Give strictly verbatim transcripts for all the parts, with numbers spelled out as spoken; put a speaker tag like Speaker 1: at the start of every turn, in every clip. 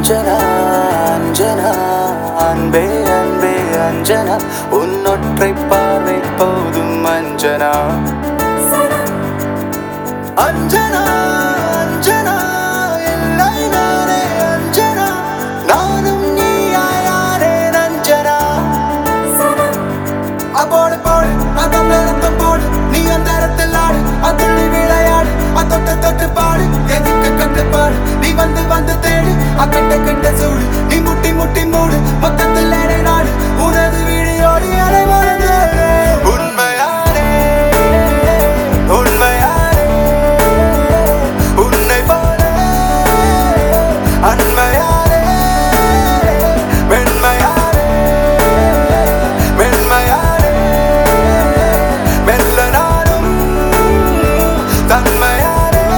Speaker 1: அஞ்சனா அஞ்சனா அன்பே அன்பே அஞ்சனா உன்னொற்றை பார்வை போதும் அஞ்சனா அஞ்சனா அஞ்சனா இல்லை நானே அஞ்சனா நானும் நீயாயாரே அஞ்சனா அப்போடு போடு அதன் நேரத்தம் போடு நீ அந்த இடத்தில் ஆடு அதுள்ளி விளையாடு அதொட்டு தொட்டு பாடு எதுக்கு கட்டுப்பாடு நீ வந்து வந்து தேடு அக்கட்ட கட்ட சூடு நீ முட்டி முட்டி மூடு மொத்தத்தில் ஏழை நாடு உனது வீடியோடு அலை மறந்து உண்மையாரே உண்மையாரே உன்னை போல அண்மையாரே வெண்மையாரே வெண்மையாரே மெல்ல நானும் தன்மையாரே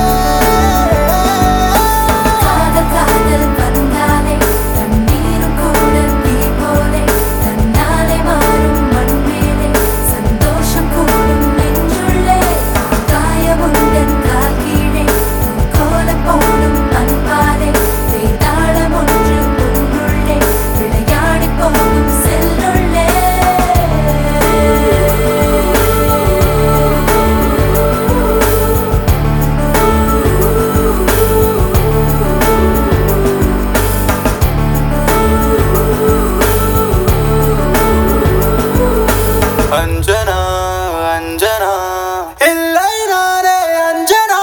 Speaker 1: அஞ்சனா அஞ்சனா இல்லை நானே அஞ்சனா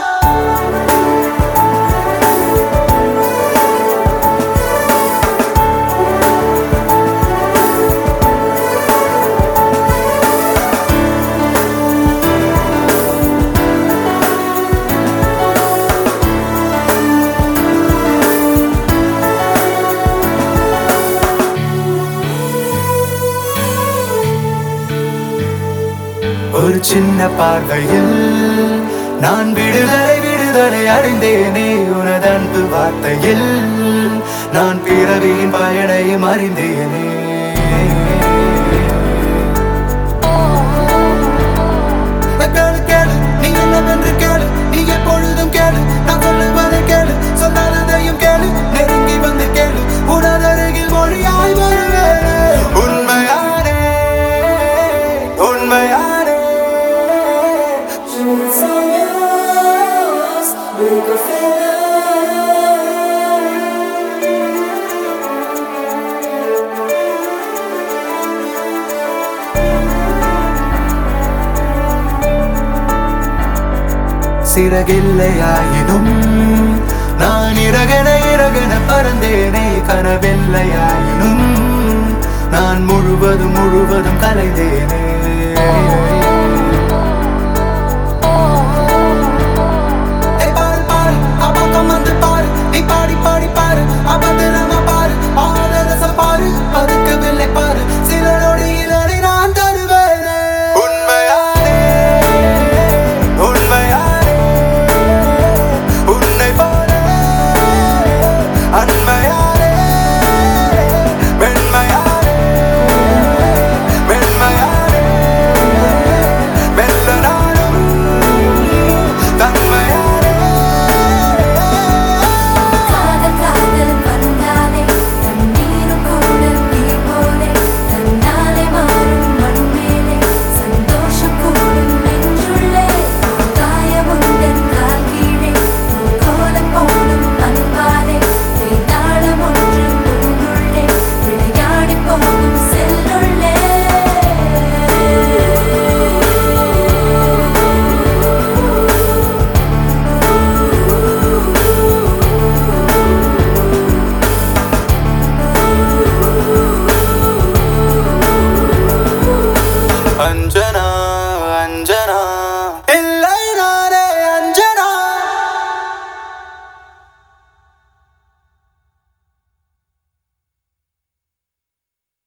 Speaker 1: ஒரு சின்ன பார்வையில் நான் விடுதலை விடுதலை அடைந்தேனே உனது அன்பு வார்த்தையில் நான் பிறவியின் பயனையும் அறிந்தேனே கேளு கேளு நீ என்னவென்று கேளு நீ எப்பொழுதும் கேளு நான் சொல்லுவதை கேளு சொல்லாததையும் கேளு நெருங்கி வந்து கேளு உனது அருகில் மொழியாய் வருவேனே உண்மையானே உண்மையானே சிறகில்லையாயினும் நான் இறகன இறகன பறந்தேனே கனவில்லையாயினும் நான் முழுவதும் முழுவதும் கலைந்தேனே வந்து பாரு நீ பாடி பாடி பாரு அபத்திரமா பாரு ஆதரச பாரு பதுக்கவில்லை பாரு சில நொடியில் அதை நான் தருவேனே உண்மையாரே உண்மையாரே உன்னை போல அண்மையாரே வெண்மையாரே வெண்மையாரே மெல்ல நானும் தன்மையாரே அஞ்சனா